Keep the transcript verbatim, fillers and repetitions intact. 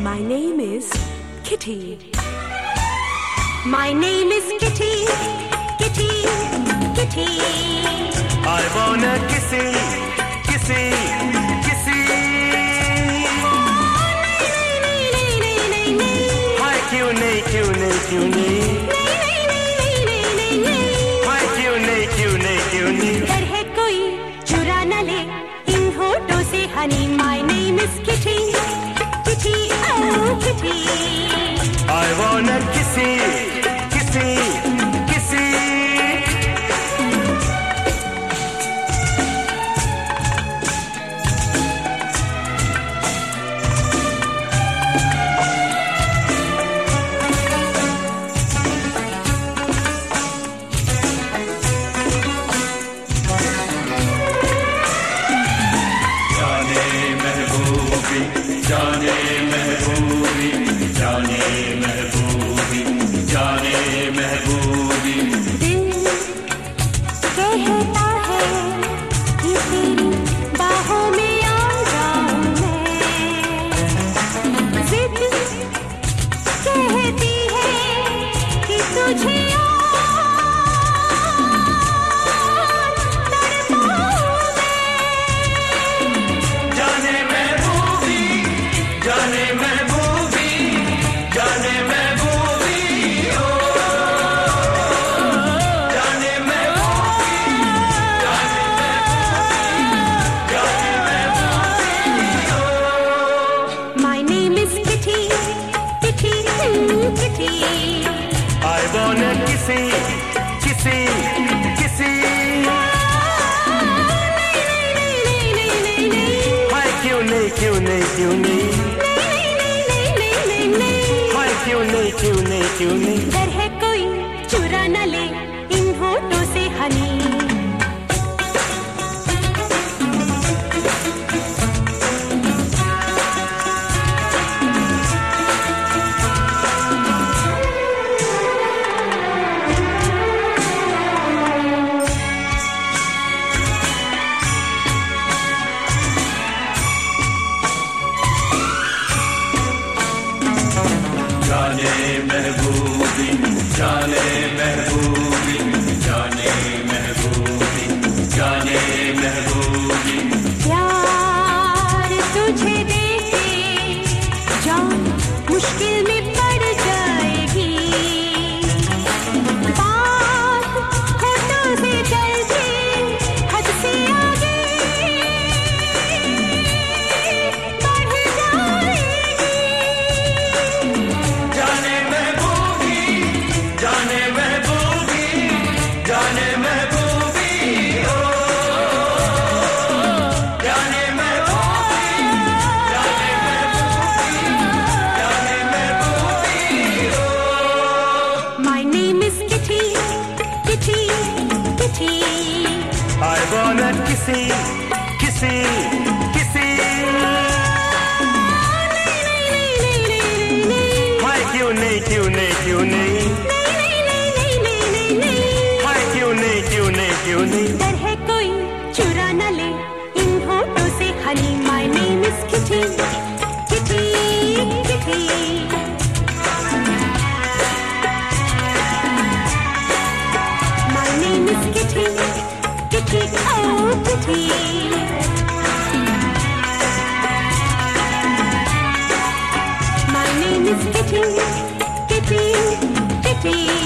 My name is Kitty. My name is Kitty, Kitty, Kitty. I wanna kissy, kissy, kissy. नहीं नहीं नहीं नहीं नहीं हाय क्यों नहीं क्यों नहीं क्यों नहीं नहीं नहीं नहीं नहीं नहीं हाय क्यों नहीं क्यों नहीं क्यों नहीं डर है कोई चुरा न ले इन होठों से Honey. My name is Kitty, Kitty, oh Kitty. I wanna kissy, kissy, kissy. जाने महबूबी, जाने महबूबी, जाने महबूबी. दिल कहता है कि तेरी बाहों में आ जाऊं मैं. जिद कहती है कि तुझे kissy, kissy, kissy. हाय क्यों नहीं क्यों नहीं क्यों नहीं हाय क्यों नहीं क्यों नहीं क्यों नहीं. डर है कोई चुरा न ले इन होठों से हनी. जाने महबूबी, जाने महबूबी, जाने महबूबी, जाने महबूबी. प्यार तुझे देके जान मुश्किल में पड़ जाएगी. बात होठों से चलती हद से आगे बढ़ जाएगी. जाने महबूबी, जाने महबूबी, जाने महबूबी, ओ जाने महबूबी, जाने महबूबी, जाने महबूबी, ओ. My name is Kitty, Kitty, Kitty. I wanna kissy, kissy, kissy. हाय क्यों नहीं क्यों नहीं क्यों नहीं हाय क्यों नहीं क्यों नहीं क्यों नहीं. डर है कोई चुरा न ले इन होठों से Honey. My name is Kitty, Kitty, Kitty. My name is Kitty, Kitty, oh Kitty. My name is Kitty, Kitty, Kitty.